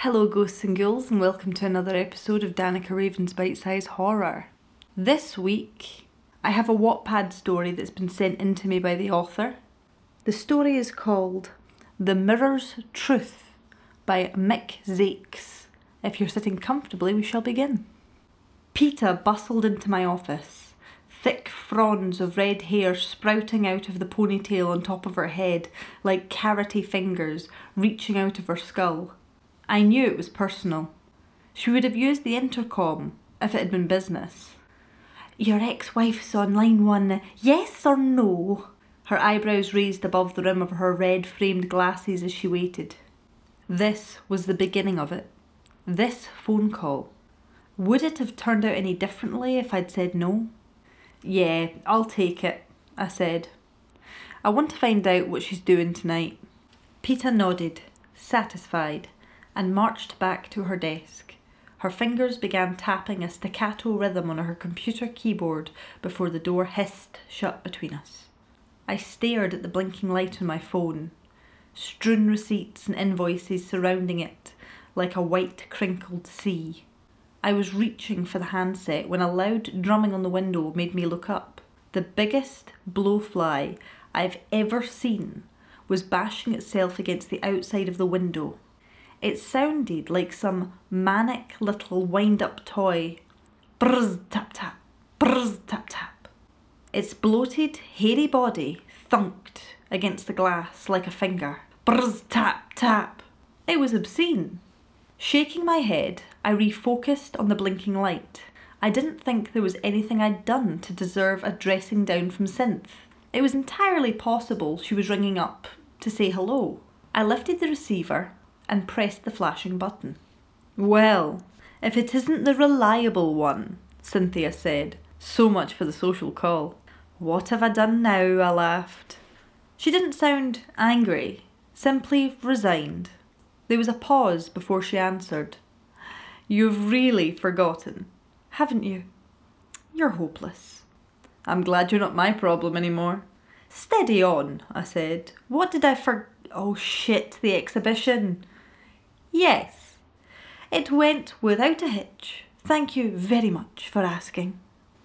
Hello ghosts and ghouls, and welcome to another episode of Danica Raven's Bite Size Horror. This week I have a Wattpad story that's been sent in to me by the author. The story is called The Mirror's Truth by Mick Zakes. If you're sitting comfortably, we shall begin. Peta bustled into my office, thick fronds of red hair sprouting out of the ponytail on top of her head like carroty fingers reaching out of her skull. I knew it was personal. She would have used the intercom if it had been business. "Your ex-wife's on line 1, yes or no?" Her eyebrows raised above the rim of her red-framed glasses as she waited. This was the beginning of it. This phone call. Would it have turned out any differently if I'd said no? "Yeah, I'll take it," I said. "I want to find out what she's doing tonight." Peta nodded, satisfied, and marched back to her desk. Her fingers began tapping a staccato rhythm on her computer keyboard before the door hissed shut between us. I stared at the blinking light on my phone, strewn receipts and invoices surrounding it like a white crinkled sea. I was reaching for the handset when a loud drumming on the window made me look up. The biggest blowfly I've ever seen was bashing itself against the outside of the window. It sounded like some manic little wind-up toy. Brrrz tap tap, brrrz tap tap. Its bloated, hairy body thunked against the glass like a finger. Brrrz tap tap. It was obscene. Shaking my head, I refocused on the blinking light. I didn't think there was anything I'd done to deserve a dressing down from Synth. It was entirely possible she was ringing up to say hello. I lifted the receiver and pressed the flashing button. "Well, if it isn't the reliable one," Cynthia said. "So much for the social call." "What have I done now?" I laughed. She didn't sound angry, simply resigned. There was a pause before she answered. "You've really forgotten, haven't you? You're hopeless." "I'm glad you're not my problem anymore." "Steady on," I said. "What did I Oh shit, the exhibition." "Yes, it went without a hitch. Thank you very much for asking."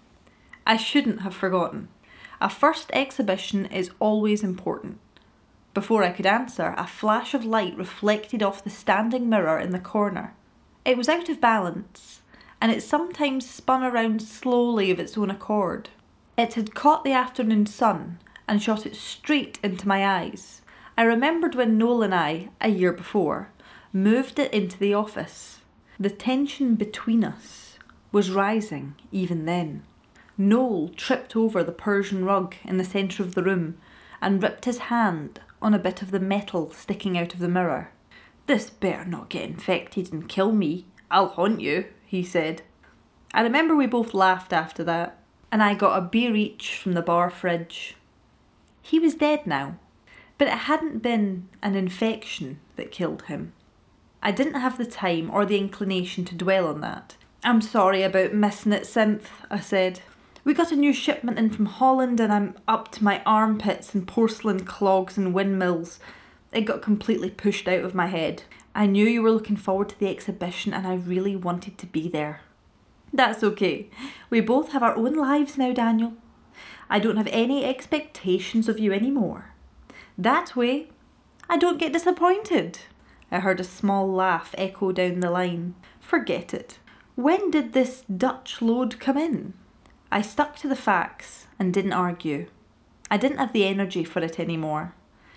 I shouldn't have forgotten. A first exhibition is always important. Before I could answer, a flash of light reflected off the standing mirror in the corner. It was out of balance, and it sometimes spun around slowly of its own accord. It had caught the afternoon sun and shot it straight into my eyes. I remembered when Noel and I, a year before, moved it into the office. The tension between us was rising even then. Noel tripped over the Persian rug in the centre of the room and ripped his hand on a bit of the metal sticking out of the mirror. "This better not get infected and kill me. I'll haunt you," he said. I remember we both laughed after that, and I got a beer each from the bar fridge. He was dead now, but it hadn't been an infection that killed him. I didn't have the time or the inclination to dwell on that. "I'm sorry about missing it, Synth," I said. "We got a new shipment in from Holland and I'm up to my armpits in porcelain clogs and windmills. It got completely pushed out of my head. I knew you were looking forward to the exhibition and I really wanted to be there." "That's okay. We both have our own lives now, Daniel. I don't have any expectations of you anymore. That way, I don't get disappointed." I heard a small laugh echo down the line. "Forget it. When did this Dutch load come in?" I stuck to the facts and didn't argue. I didn't have the energy for it anymore.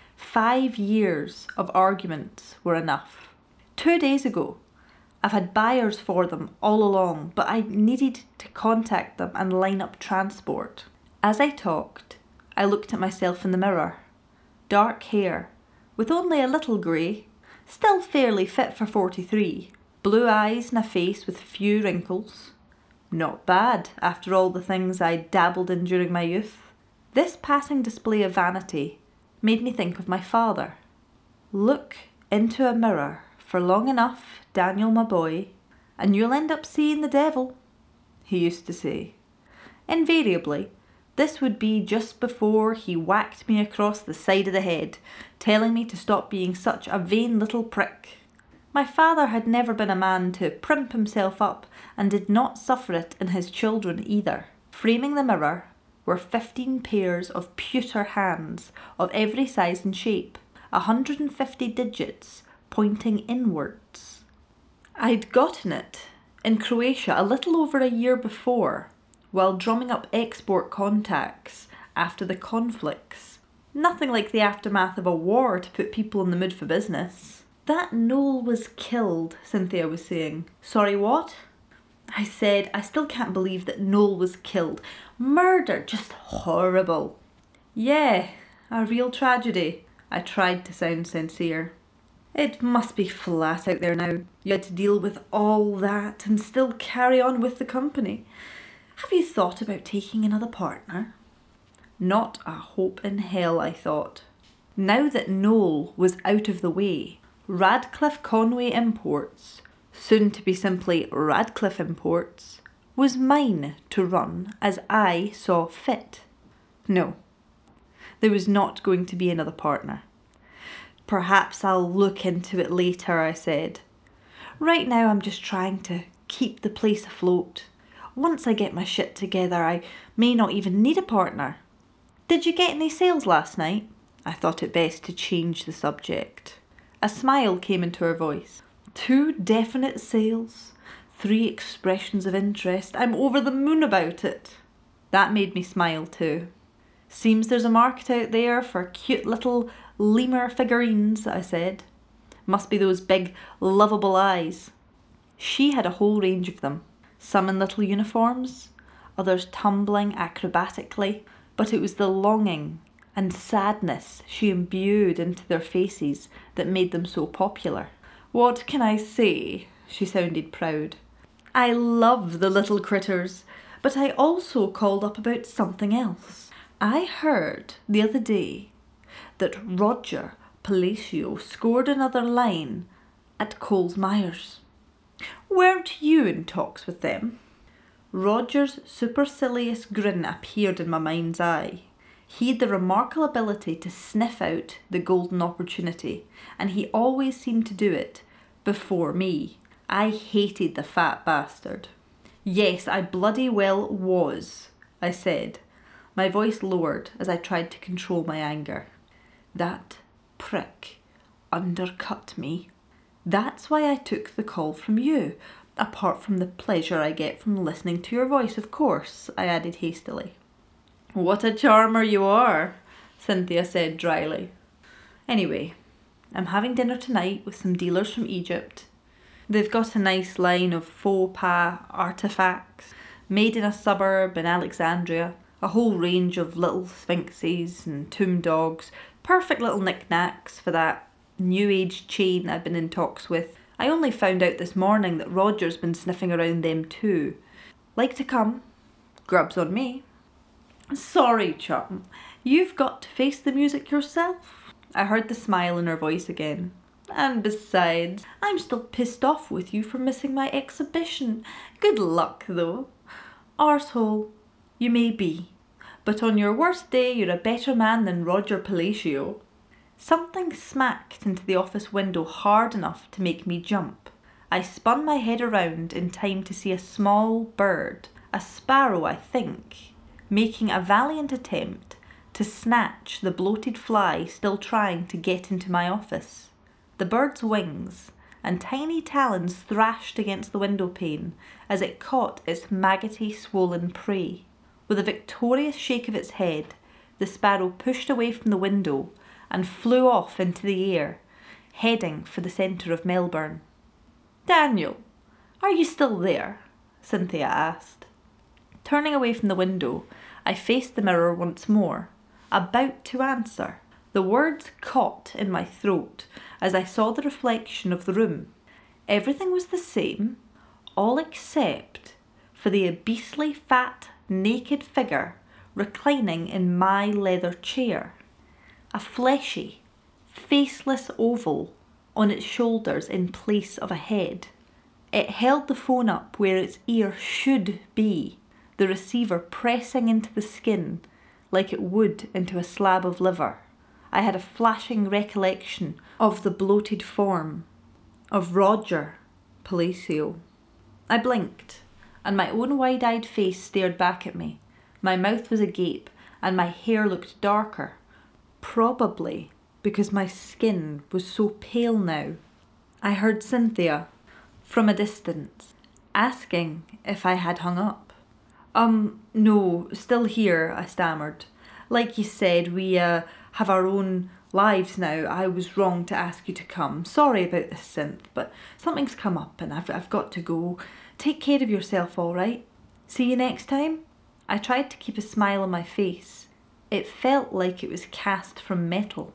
5 years of arguments were enough. 2 days ago, I've had buyers for them all along, but I needed to contact them and line up transport. As I talked, I looked at myself in the mirror. Dark hair, with only a little grey, still fairly fit for 43. Blue eyes and a face with few wrinkles. Not bad, after all the things I dabbled in during my youth. This passing display of vanity made me think of my father. "Look into a mirror for long enough, Daniel, my boy, and you'll end up seeing the devil," he used to say. Invariably, this would be just before he whacked me across the side of the head, telling me to stop being such a vain little prick. My father had never been a man to primp himself up and did not suffer it in his children either. Framing the mirror were 15 pairs of pewter hands of every size and shape, 150 digits pointing inwards. I'd gotten it in Croatia a little over a year before, while drumming up export contacts after the conflicts. Nothing like the aftermath of a war to put people in the mood for business. That Noel was killed, Cynthia was saying. Sorry, what? I said, I still can't believe that Noel was killed. Murder, just horrible. Yeah, a real tragedy. I tried to sound sincere. It must be flat out there now. You had to deal with all that and still carry on with the company. Have you thought about taking another partner? Not a hope in hell, I thought. Now that Noel was out of the way, Radcliffe Conway Imports, soon to be simply Radcliffe Imports, was mine to run as I saw fit. No, there was not going to be another partner. Perhaps I'll look into it later, I said. Right now I'm just trying to keep the place afloat. Once I get my shit together, I may not even need a partner. Did you get any sales last night? I thought it best to change the subject. A smile came into her voice. 2 definite sales, 3 expressions of interest. I'm over the moon about it. That made me smile too. Seems there's a market out there for cute little lemur figurines, I said. Must be those big, lovable eyes. She had a whole range of them. Some in little uniforms, others tumbling acrobatically, but it was the longing and sadness she imbued into their faces that made them so popular. What can I say? She sounded proud. I love the little critters, but I also called up about something else. I heard the other day that Roger Palacio scored another line at Coles Myers. Weren't you in talks with them? Roger's supercilious grin appeared in my mind's eye. He had the remarkable ability to sniff out the golden opportunity, and he always seemed to do it before me. I hated the fat bastard. Yes, I bloody well was, I said. My voice lowered as I tried to control my anger. That prick undercut me. That's why I took the call from you, apart from the pleasure I get from listening to your voice, of course, I added hastily. What a charmer you are, Cynthia said dryly. Anyway, I'm having dinner tonight with some dealers from Egypt. They've got a nice line of faux pas artefacts made in a suburb in Alexandria, a whole range of little sphinxes and tomb dogs, perfect little knickknacks for that new age chain I've been in talks with. I only found out this morning that Roger's been sniffing around them too. Like to come? Grub's on me. Sorry, chum. You've got to face the music yourself. I heard the smile in her voice again. And besides, I'm still pissed off with you for missing my exhibition. Good luck, though. Arsehole, you may be, but on your worst day you're a better man than Roger Palacio. Something smacked into the office window hard enough to make me jump. I spun my head around in time to see a small bird, a sparrow I think, making a valiant attempt to snatch the bloated fly still trying to get into my office. The bird's wings and tiny talons thrashed against the window pane as it caught its maggoty, swollen prey. With a victorious shake of its head, the sparrow pushed away from the window and flew off into the air, heading for the centre of Melbourne. Daniel, are you still there? Cynthia asked. Turning away from the window, I faced the mirror once more, about to answer. The words caught in my throat as I saw the reflection of the room. Everything was the same, all except for the beastly, fat, naked figure reclining in my leather chair. A fleshy, faceless oval on its shoulders in place of a head. It held the phone up where its ear should be, the receiver pressing into the skin like it would into a slab of liver. I had a flashing recollection of the bloated form of Roger Palacio. I blinked, and my own wide-eyed face stared back at me. My mouth was agape, and my hair looked darker, probably because my skin was so pale now. I heard Cynthia, from a distance, asking if I had hung up. No, still here," I stammered. "Like you said, we have our own lives now. I was wrong to ask you to come. Sorry about this, Synth, but something's come up and I've got to go. Take care of yourself, all right? See you next time?" I tried to keep a smile on my face. It felt like it was cast from metal.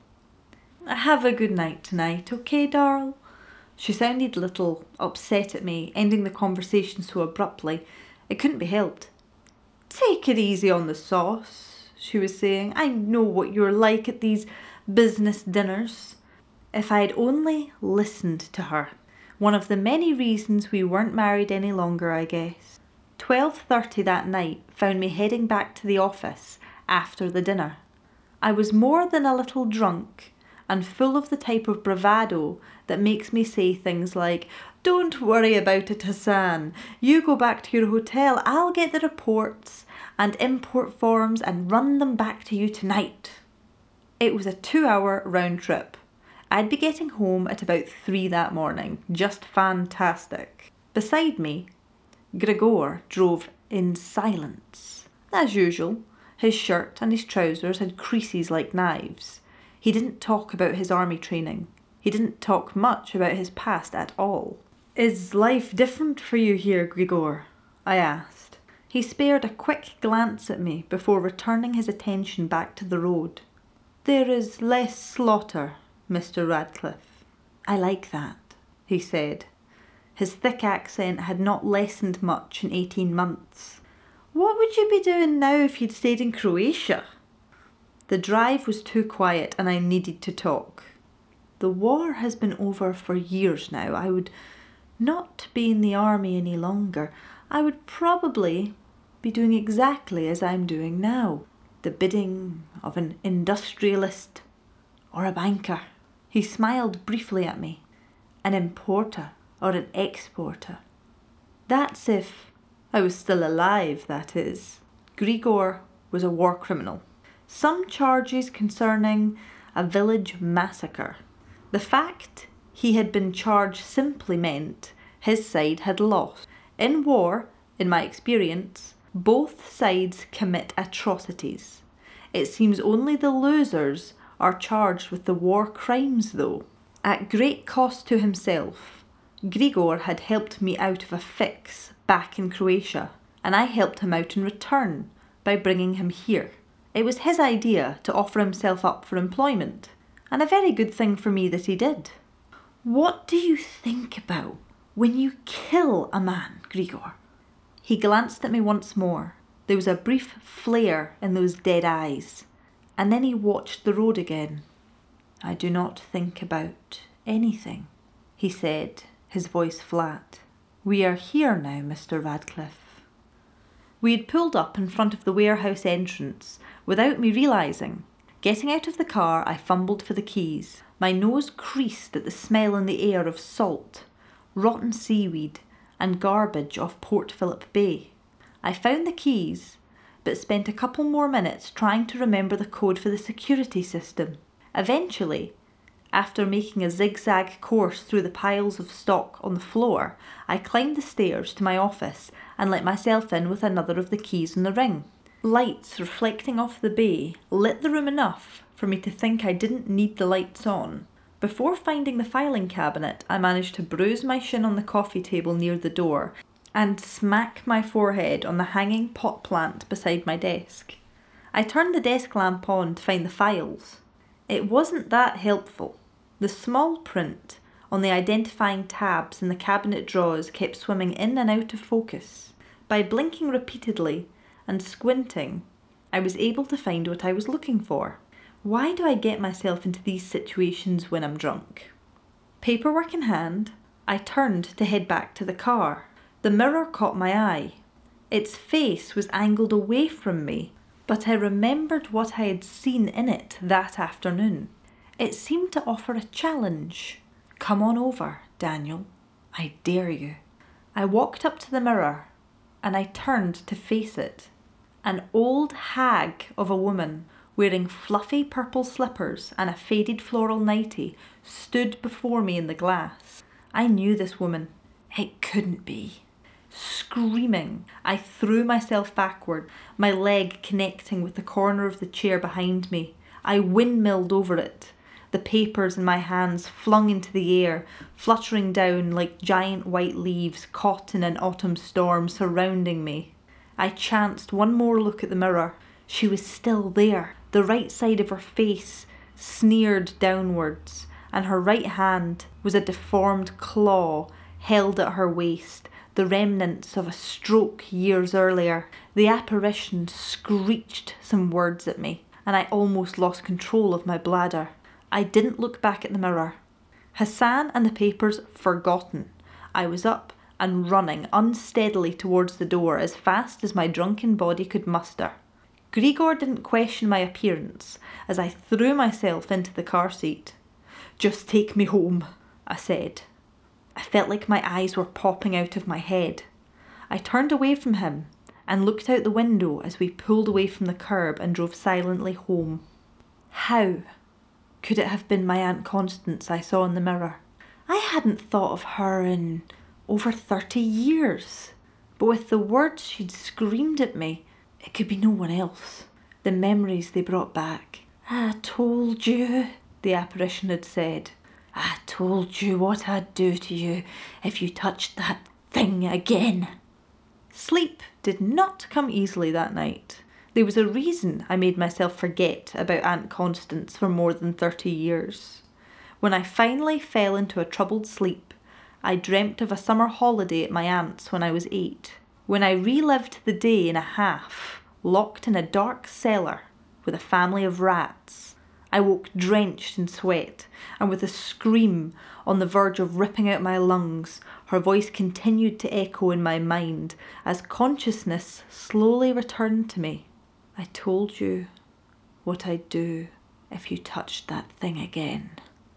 "Have a good night tonight, okay, darl?" She sounded a little upset at me, ending the conversation so abruptly. It couldn't be helped. "Take it easy on the sauce," she was saying. "I know what you're like at these business dinners." If I had only listened to her. One of the many reasons we weren't married any longer, I guess. 12:30 that night found me heading back to the office after the dinner. I was more than a little drunk and full of the type of bravado that makes me say things like, "Don't worry about it, Hassan. You go back to your hotel. I'll get the reports and import forms and run them back to you tonight." It was a 2-hour round trip. I'd be getting home at about 3 that morning. Just fantastic. Beside me, Grigor drove in silence. As usual, his shirt and his trousers had creases like knives. He didn't talk about his army training. He didn't talk much about his past at all. "Is life different for you here, Grigor?" I asked. He spared a quick glance at me before returning his attention back to the road. "There is less slaughter, Mr. Radcliffe." "I like that," he said. His thick accent had not lessened much in 18 months. "What would you be doing now if you'd stayed in Croatia?" The drive was too quiet and I needed to talk. "The war has been over for years now. I would not be in the army any longer. I would probably be doing exactly as I'm doing now. The bidding of an industrialist or a banker." He smiled briefly at me. "An importer or an exporter." That's if I was still alive, that is. Grigor was a war criminal. Some charges concerning a village massacre. The fact he had been charged simply meant his side had lost. In war, in my experience, both sides commit atrocities. It seems only the losers are charged with the war crimes, though. At great cost to himself, Grigor had helped me out of a fix back in Croatia, and I helped him out in return by bringing him here. It was his idea to offer himself up for employment, and a very good thing for me that he did. "What do you think about when you kill a man, Grigor?" He glanced at me once more. There was a brief flare in those dead eyes, and then he watched the road again. "I do not think about anything," he said, his voice flat. "We are here now, Mr. Radcliffe." We had pulled up in front of the warehouse entrance without me realising. Getting out of the car, I fumbled for the keys. My nose creased at the smell in the air of salt, rotten seaweed, and garbage off Port Phillip Bay. I found the keys, but spent a couple more minutes trying to remember the code for the security system. Eventually, after making a zigzag course through the piles of stock on the floor, I climbed the stairs to my office and let myself in with another of the keys in the ring. Lights reflecting off the bay lit the room enough for me to think I didn't need the lights on. Before finding the filing cabinet, I managed to bruise my shin on the coffee table near the door and smack my forehead on the hanging pot plant beside my desk. I turned the desk lamp on to find the files. It wasn't that helpful. The small print on the identifying tabs in the cabinet drawers kept swimming in and out of focus. By blinking repeatedly and squinting, I was able to find what I was looking for. Why do I get myself into these situations when I'm drunk? Paperwork in hand, I turned to head back to the car. The mirror caught my eye. Its face was angled away from me, but I remembered what I had seen in it that afternoon. It seemed to offer a challenge. "Come on over, Daniel. I dare you. I walked up to the mirror and I turned to face it. An old hag of a woman wearing fluffy purple slippers and a faded floral nightie stood before me in the glass. I knew this woman. It couldn't be. Screaming, I threw myself backward, my leg connecting with the corner of the chair behind me. I windmilled over it, the papers in my hands flung into the air, fluttering down like giant white leaves caught in an autumn storm surrounding me. I chanced one more look at the mirror. She was still there, the right side of her face sneered downwards, and her right hand was a deformed claw held at her waist, the remnants of a stroke years earlier. The apparition screeched some words at me, and I almost lost control of my bladder. I didn't look back at the mirror. Hassan and the papers forgotten. I was up and running unsteadily towards the door as fast as my drunken body could muster. Grigor didn't question my appearance as I threw myself into the car seat. "Just take me home," I said. I felt like my eyes were popping out of my head. I turned away from him and looked out the window as we pulled away from the curb and drove silently home. How could it have been my Aunt Constance I saw in the mirror? I hadn't thought of her in over 30 years. But with the words she'd screamed at me, it could be no one else. The memories they brought back. "I told you," the apparition had said. "I told you what I'd do to you if you touched that thing again." Sleep did not come easily that night. There was a reason I made myself forget about Aunt Constance for more than 30 years. When I finally fell into a troubled sleep, I dreamt of a summer holiday at my aunt's when I was 8, when I relived the day and a half, locked in a dark cellar with a family of rats. I woke drenched in sweat, and with a scream on the verge of ripping out my lungs, her voice continued to echo in my mind as consciousness slowly returned to me. "I told you what I'd do if you touched that thing again."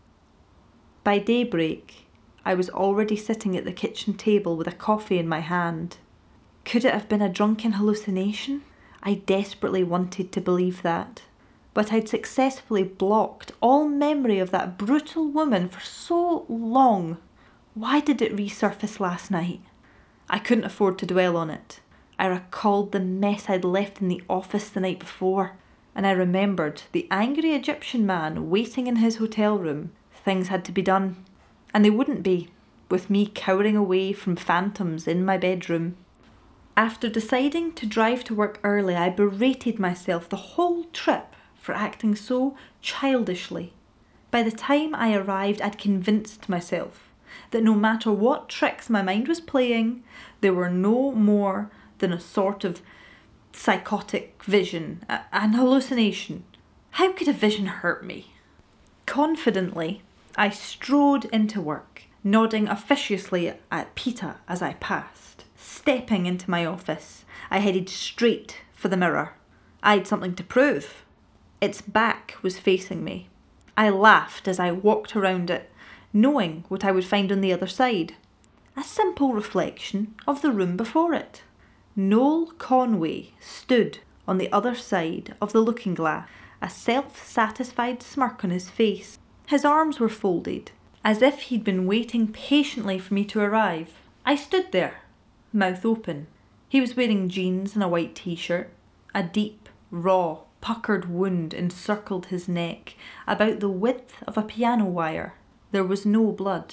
By daybreak, I was already sitting at the kitchen table with a coffee in my hand. Could it have been a drunken hallucination? I desperately wanted to believe that. But I'd successfully blocked all memory of that brutal woman for so long. Why did it resurface last night? I couldn't afford to dwell on it. I recalled the mess I'd left in the office the night before, and I remembered the angry Egyptian man waiting in his hotel room. Things had to be done, and they wouldn't be, with me cowering away from phantoms in my bedroom. After deciding to drive to work early, I berated myself the whole trip for acting so childishly. By the time I arrived, I'd convinced myself that no matter what tricks my mind was playing, they were no more than a sort of psychotic vision, an hallucination. How could a vision hurt me? Confidently, I strode into work, nodding officiously at Peter as I passed. Stepping into my office, I headed straight for the mirror. I'd something to prove. Its back was facing me. I laughed as I walked around it, knowing what I would find on the other side. A simple reflection of the room before it. Noel Conway stood on the other side of the looking glass, a self-satisfied smirk on his face. His arms were folded, as if he'd been waiting patiently for me to arrive. I stood there, mouth open. He was wearing jeans and a white t-shirt. A deep, raw, puckered wound encircled his neck, about the width of a piano wire. There was no blood.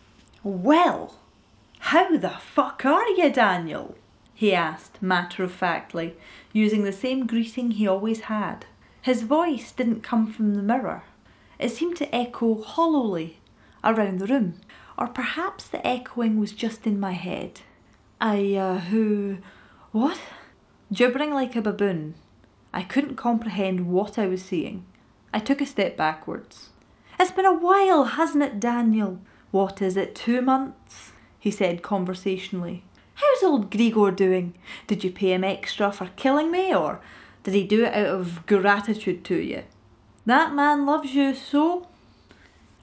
"Well, how the fuck are you, Daniel?" he asked matter-of-factly, using the same greeting he always had. His voice didn't come from the mirror. It seemed to echo hollowly around the room. Or perhaps the echoing was just in my head. What? Gibbering like a baboon, I couldn't comprehend what I was saying. I took a step backwards. "It's been a while, hasn't it, Daniel? What is it, 2 months?" he said conversationally. "How's old Grigor doing? Did you pay him extra for killing me, or did he do it out of gratitude to you? That man loves you so."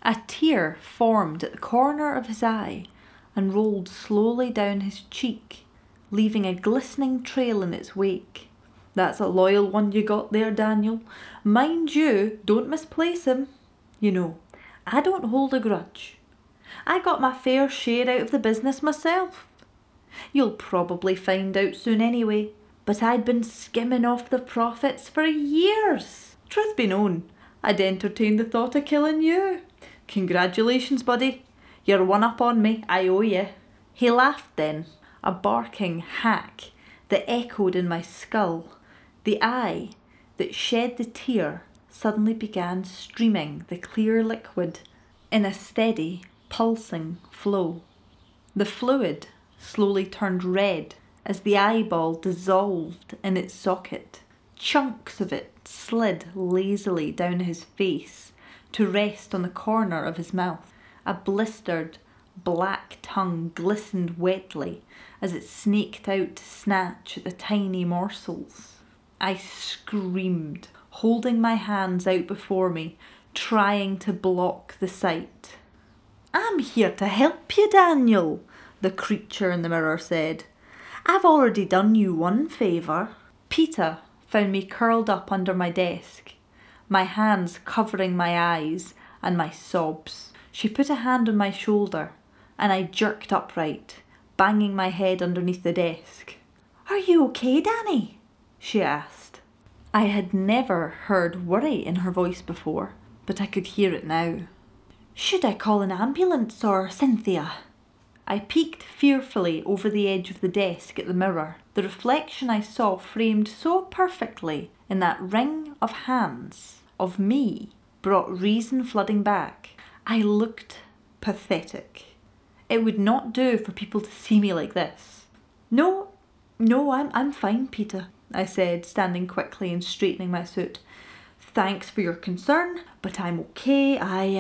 A tear formed at the corner of his eye and rolled slowly down his cheek, leaving a glistening trail in its wake. That's a loyal one you got there, Daniel. Mind you, don't misplace him. You know, I don't hold a grudge. I got my fair share out of the business myself. You'll probably find out soon anyway, but I'd been skimming off the profits for years. Truth be known, I'd entertained the thought of killing you. Congratulations, buddy. You're one up on me, I owe you. He laughed then, a barking hack that echoed in my skull. The eye that shed the tear suddenly began streaming the clear liquid in a steady, pulsing flow. The fluid slowly turned red as the eyeball dissolved in its socket. Chunks of it slid lazily down his face to rest on the corner of his mouth. A blistered, black tongue glistened wetly as it snaked out to snatch at the tiny morsels. I screamed, holding my hands out before me, trying to block the sight. "I'm here to help you, Daniel," the creature in the mirror said. "I've already done you one favour." Peeta found me curled up under my desk, my hands covering my eyes and my sobs. She put a hand on my shoulder and I jerked upright, banging my head underneath the desk. "Are you okay, Danny?" she asked. I had never heard worry in her voice before, but I could hear it now. "Should I call an ambulance or Cynthia?" I peeked fearfully over the edge of the desk at the mirror. The reflection I saw framed so perfectly in that ring of hands, of me, brought reason flooding back. I looked pathetic. It would not do for people to see me like this. No, I'm fine, Peeta," I said, standing quickly and straightening my suit. "Thanks for your concern, but I'm okay.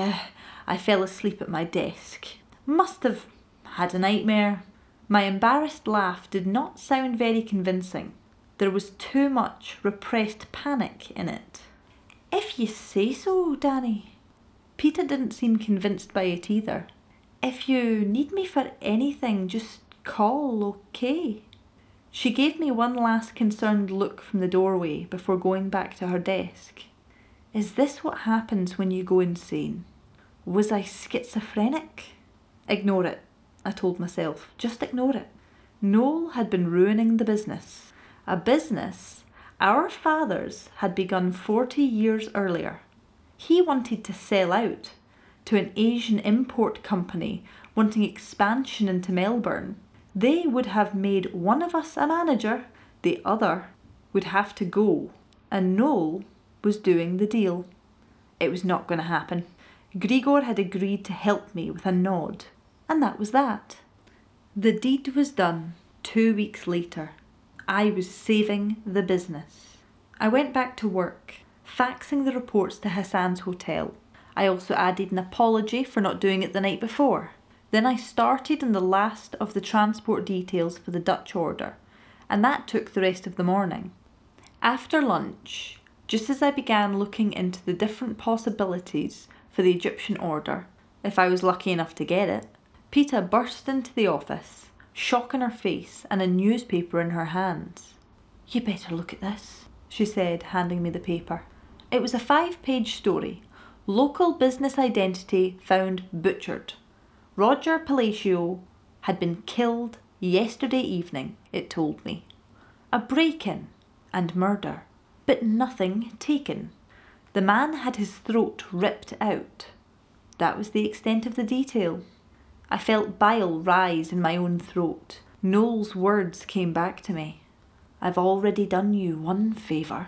I fell asleep at my desk. Must have had a nightmare." My embarrassed laugh did not sound very convincing. There was too much repressed panic in it. "If you say so, Danny." Peeta didn't seem convinced by it either. "If you need me for anything, just call, okay?" She gave me one last concerned look from the doorway before going back to her desk. Is this what happens when you go insane? Was I schizophrenic? Ignore it, I told myself. Just ignore it. Noel had been ruining the business. A business our fathers had begun 40 years earlier. He wanted to sell out to an Asian import company wanting expansion into Melbourne. They would have made one of us a manager, the other would have to go, and Noel was doing the deal. It was not going to happen. Grigor had agreed to help me with a nod, and that was that. The deed was done 2 weeks later. I was saving the business. I went back to work, faxing the reports to Hassan's hotel. I also added an apology for not doing it the night before. Then I started on the last of the transport details for the Dutch order, and that took the rest of the morning. After lunch, just as I began looking into the different possibilities for the Egyptian order, if I was lucky enough to get it, Peeta burst into the office, shock on her face and a newspaper in her hands. "You better look at this," she said, handing me the paper. It was a 5-page story. Local business identity found butchered. Roger Palacio had been killed yesterday evening, it told me. A break-in and murder, but nothing taken. The man had his throat ripped out. That was the extent of the detail. I felt bile rise in my own throat. Noel's words came back to me. "I've already done you one favour."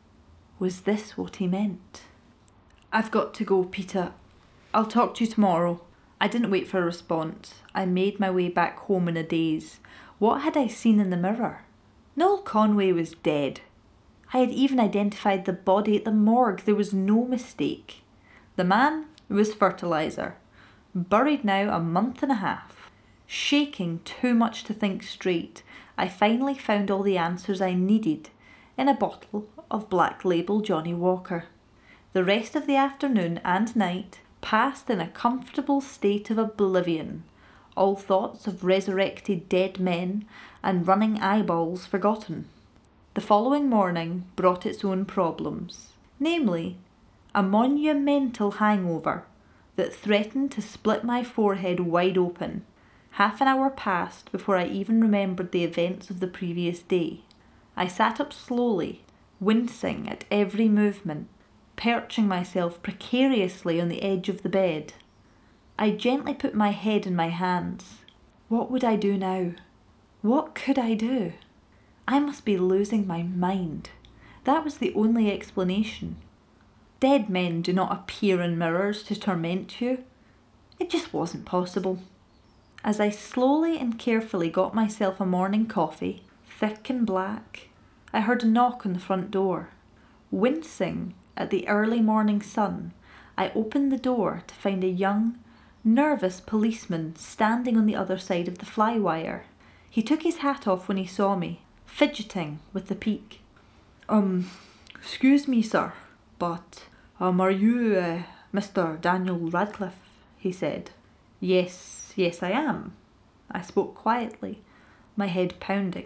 Was this what he meant? "I've got to go, Peeta. I'll talk to you tomorrow." I didn't wait for a response. I made my way back home in a daze. What had I seen in the mirror? Noel Conway was dead. I had even identified the body at the morgue. There was no mistake. The man was Fertilizer, buried now a month and a half. Shaking too much to think straight, I finally found all the answers I needed in a bottle of Black Label Johnny Walker. The rest of the afternoon and night passed in a comfortable state of oblivion, all thoughts of resurrected dead men and running eyeballs forgotten. The following morning brought its own problems, namely, a monumental hangover that threatened to split my forehead wide open. Half an hour passed before I even remembered the events of the previous day. I sat up slowly, wincing at every movement, perching myself precariously on the edge of the bed. I gently put my head in my hands. What would I do now? What could I do? I must be losing my mind. That was the only explanation. Dead men do not appear in mirrors to torment you. It just wasn't possible. As I slowly and carefully got myself a morning coffee, thick and black, I heard a knock on the front door. Wincing at the early morning sun, I opened the door to find a young, nervous policeman standing on the other side of the flywire. He took his hat off when he saw me, fidgeting with the peak. Excuse me, sir, but, are you, Mr. Daniel Radcliffe? He said. Yes, I am. I spoke quietly, my head pounding.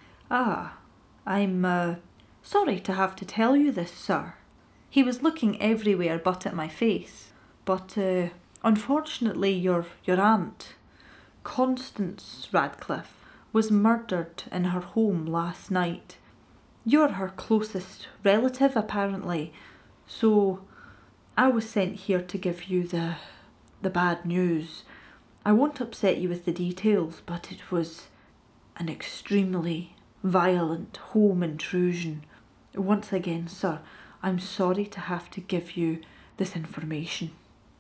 I'm, sorry to have to tell you this, sir. He was looking everywhere but at my face. But, unfortunately, your aunt, Constance Radcliffe, was murdered in her home last night. You're her closest relative, apparently, so I was sent here to give you the bad news. I won't upset you with the details, but it was an extremely violent home intrusion. Once again, sir, I'm sorry to have to give you this information.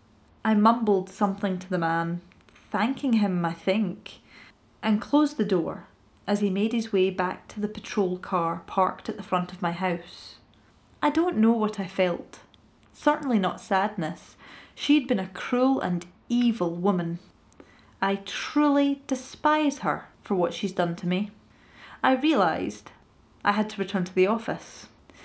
I mumbled something to the man, thanking him, I think, and closed the door as he made his way back to the patrol car parked at the front of my house. I don't know what I felt. Certainly not sadness. She'd been a cruel and evil woman. I truly despise her for what she's done to me. I realised I had to return to the office.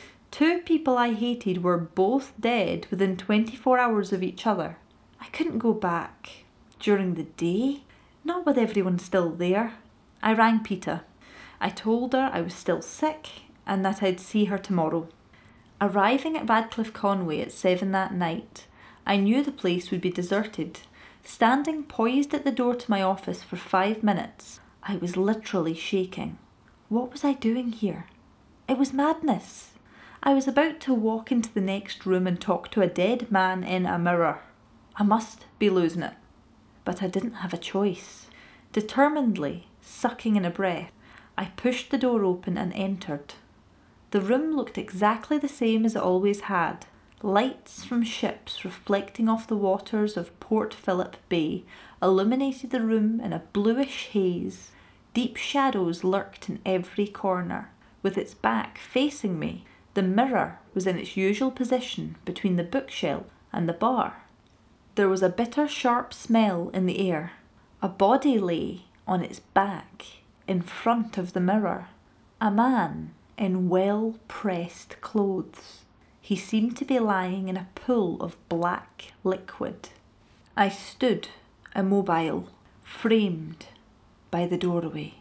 2 people I hated were both dead within 24 hours of each other. I couldn't go back during the day, not with everyone still there. I rang Peta. I told her I was still sick and that I'd see her tomorrow. Arriving at Radcliffe Conway at 7 that night, I knew the place would be deserted. Standing poised at the door to my office for 5 minutes, I was literally shaking. What was I doing here? It was madness. I was about to walk into the next room and talk to a dead man in a mirror. I must be losing it. But I didn't have a choice. Determinedly, sucking in a breath, I pushed the door open and entered. The room looked exactly the same as it always had. Lights from ships reflecting off the waters of Port Phillip Bay illuminated the room in a bluish haze. Deep shadows lurked in every corner. With its back facing me, the mirror was in its usual position between the bookshelf and the bar. There was a bitter, sharp smell in the air. A body lay on its back in front of the mirror. A man in well-pressed clothes. He seemed to be lying in a pool of black liquid. I stood immobile, framed by the doorway.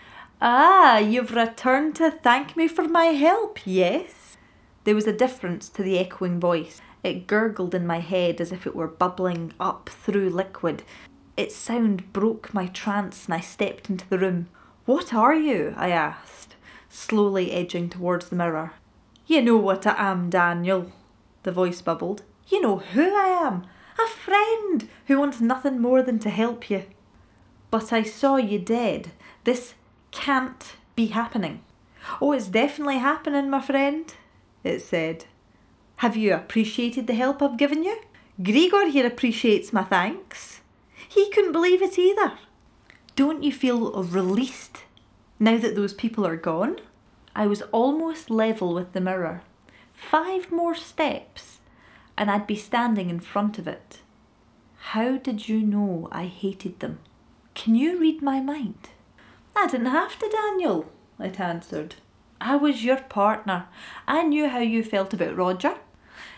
You've returned to thank me for my help, yes? There was a difference to the echoing voice. It gurgled in my head as if it were bubbling up through liquid. Its sound broke my trance and I stepped into the room. What are you? I asked, slowly edging towards the mirror. You know what I am, Daniel, the voice bubbled. You know who I am. A friend who wants nothing more than to help you. But I saw you dead. This can't be happening. Oh, it's definitely happening, my friend, it said. Have you appreciated the help I've given you? Gregor here appreciates my thanks. He couldn't believe it either. Don't you feel released now that those people are gone? I was almost level with the mirror. 5 more steps and I'd be standing in front of it. How did you know I hated them? Can you read my mind? I didn't have to, Daniel, it answered. I was your partner. I knew how you felt about Roger.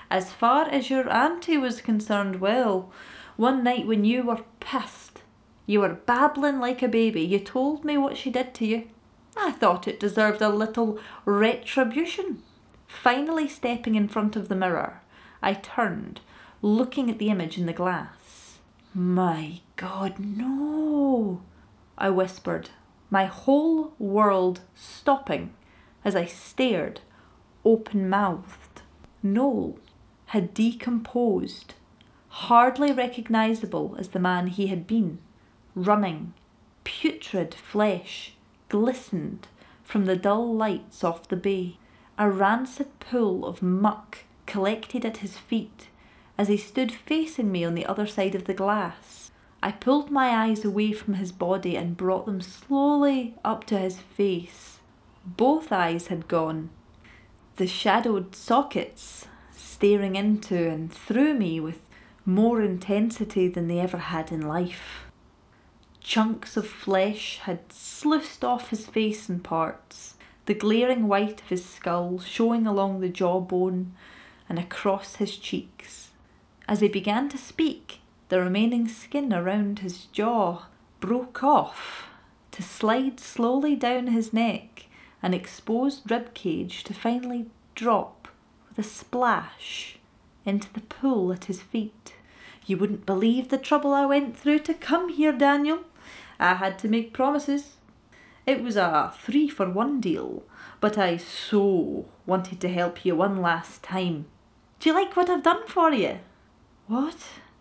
As far as your auntie was concerned, well, one night when you were pissed, you were babbling like a baby, you told me what she did to you. I thought it deserved a little retribution. Finally stepping in front of the mirror, I turned, looking at the image in the glass. My God, no, I whispered, my whole world stopping as I stared, open-mouthed. Noel had decomposed, hardly recognisable as the man he had been. Running, putrid flesh glistened from the dull lights off the bay. A rancid pool of muck collected at his feet as he stood facing me on the other side of the glass. I pulled my eyes away from his body and brought them slowly up to his face. Both eyes had gone, the shadowed sockets staring into and through me with more intensity than they ever had in life. Chunks of flesh had sluiced off his face in parts, the glaring white of his skull showing along the jawbone and across his cheeks. As he began to speak, the remaining skin around his jaw broke off to slide slowly down his neck, an exposed rib cage to finally drop with a splash into the pool at his feet. You wouldn't believe the trouble I went through to come here, Daniel. I had to make promises. It was a 3-for-1 deal, but I so wanted to help you one last time. Do you like what I've done for you? What?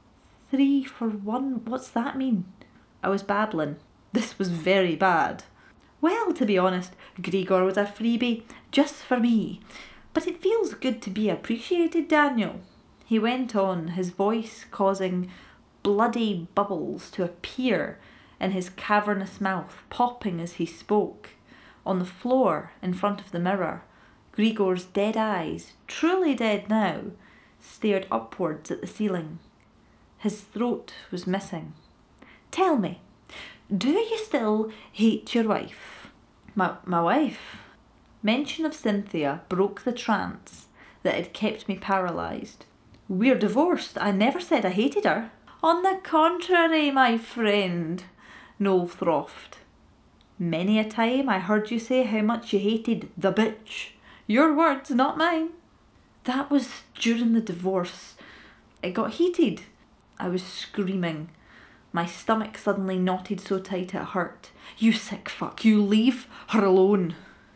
3-for-1? What's that mean? I was babbling. This was very bad. Well, to be honest, Grigor was a freebie just for me. But it feels good to be appreciated, Daniel. He went on, his voice causing bloody bubbles to appear in his cavernous mouth, popping as he spoke. On the floor, in front of the mirror, Grigor's dead eyes, truly dead now, stared upwards at the ceiling. His throat was missing. Tell me, do you still hate your wife? My wife? Mention of Cynthia broke the trance that had kept me paralysed. We're divorced. I never said I hated her. On the contrary, my friend, Noel frothed. Many a time I heard you say how much you hated the bitch. Your words, not mine. That was during the divorce. It got heated. I was screaming. My stomach suddenly knotted so tight it hurt. You sick fuck, you leave her alone.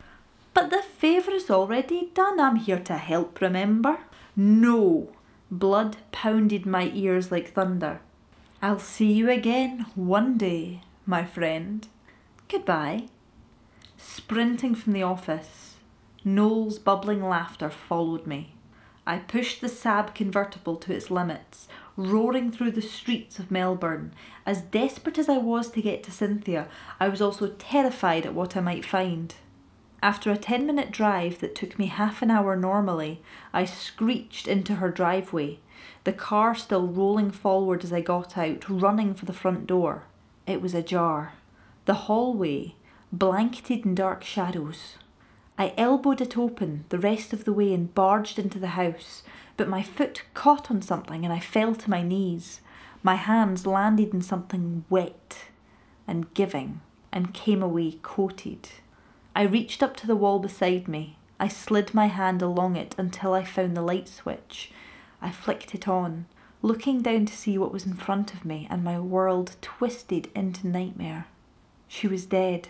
But the favour is already done. I'm here to help, remember? No. Blood pounded my ears like thunder. I'll see you again one day, my friend. Goodbye. Sprinting from the office, Noel's bubbling laughter followed me. I pushed the Saab convertible to its limits, roaring through the streets of Melbourne. As desperate as I was to get to Cynthia, I was also terrified at what I might find. After a 10-minute drive that took me half an hour normally, I screeched into her driveway, the car still rolling forward as I got out, running for the front door. It was ajar. The hallway, blanketed in dark shadows. I elbowed it open the rest of the way and barged into the house, but my foot caught on something and I fell to my knees. My hands landed in something wet and giving and came away coated. I reached up to the wall beside me. I slid my hand along it until I found the light switch. I flicked it on, looking down to see what was in front of me, and my world twisted into nightmare. She was dead,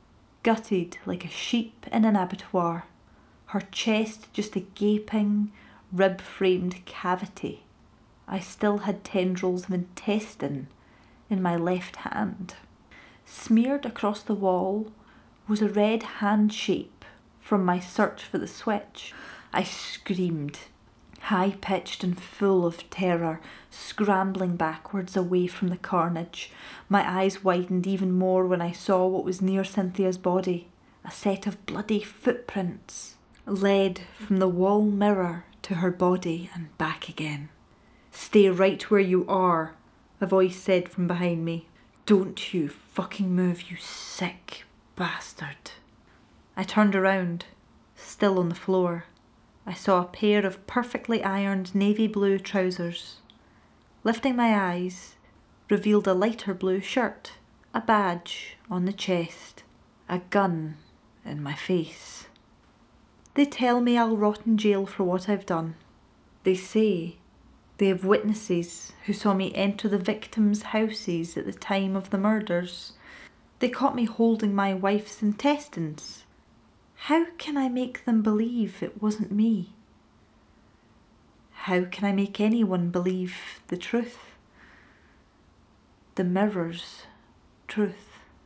gutted like a sheep in an abattoir, her chest just a gaping, rib-framed cavity. I still had tendrils of intestine in my left hand. Smeared across the wall was a red hand shape from my search for the switch. I screamed, high-pitched and full of terror, scrambling backwards away from the carnage. My eyes widened even more when I saw what was near Cynthia's body. A set of bloody footprints led from the wall mirror to her body and back again. Stay right where you are, a voice said from behind me. Don't you fucking move, you sick bastard. I turned around, still on the floor. I saw a pair of perfectly ironed navy blue trousers. Lifting my eyes, revealed a lighter blue shirt, a badge on the chest, a gun in my face. They tell me I'll rot in jail for what I've done. They say they have witnesses who saw me enter the victims' houses at the time of the murders. They caught me holding my wife's intestines. How can I make them believe it wasn't me? How can I make anyone believe the truth? The Mirror's truth.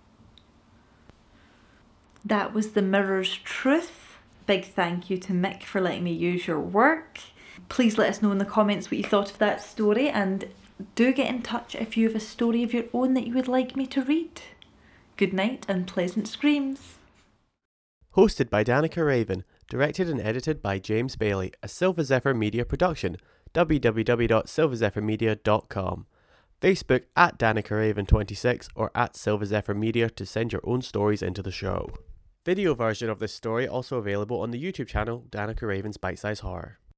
That was The Mirror's Truth. Big thank you to Mick for letting me use your work. Please let us know in the comments what you thought of that story, and do get in touch if you have a story of your own that you would like me to read. Good night and pleasant screams. Hosted by Danica Raven, directed and edited by James Bailey, a Silver Zephyr Media production. www.silverzephrmedia.com. Facebook at Danica Raven 26 or at Silver Zephyr Media to send your own stories into the show. Video version of this story also available on the YouTube channel Danica Raven's Bite Size Horror.